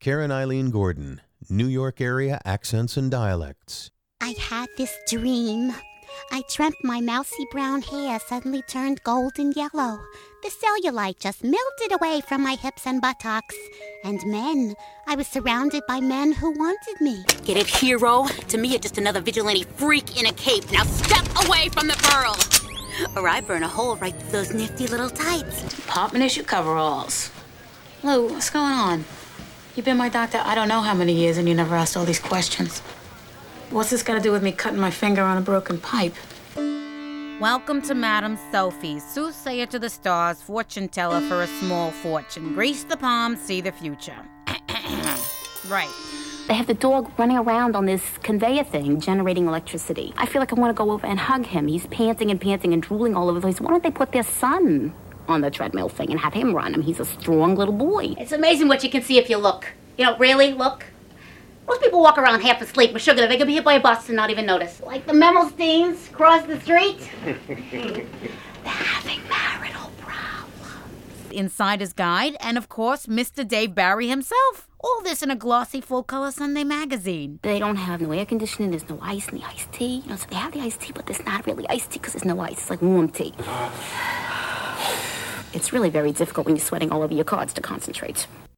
Karen Eileen Gordon, New York area accents and dialects. I had this dream. I dreamt my mousy brown hair suddenly turned golden yellow. The cellulite just melted away from my hips and buttocks. And men. I was surrounded by men who wanted me. Get it, hero? To me, you're just another vigilante freak in a cape. Now step away from the pearl! Or I burn a hole right through those nifty little tights. Apartment issue coveralls. Lou, what's going on? You've been my doctor I don't know how many years and you never asked all these questions. What's this got to do with me cutting my finger on a broken pipe? Welcome to Madame Sophie, soothsayer to the stars, fortune teller for a small fortune. Grease the palms, see the future. Right. They have the dog running around on this conveyor thing, generating electricity. I feel like I want to go over and hug him. He's panting and drooling all over the place. Why don't they put their son on the treadmill thing and have him run him? He's a strong little boy. It's amazing what you can see if you look. You know, really, look. Most people walk around half asleep with sugar. They could be hit by a bus and not even notice. Like the Memmelsteins across the street. They're having marital problems. Insider's Guide, and of course, Mr. Dave Barry himself. All this in a glossy, full-color Sunday magazine. They don't have no air conditioning, there's no ice in the iced tea. You know, so they have the iced tea, but there's not really iced tea because there's no ice. It's like warm tea. It's really very difficult when you're sweating all over your cards to concentrate.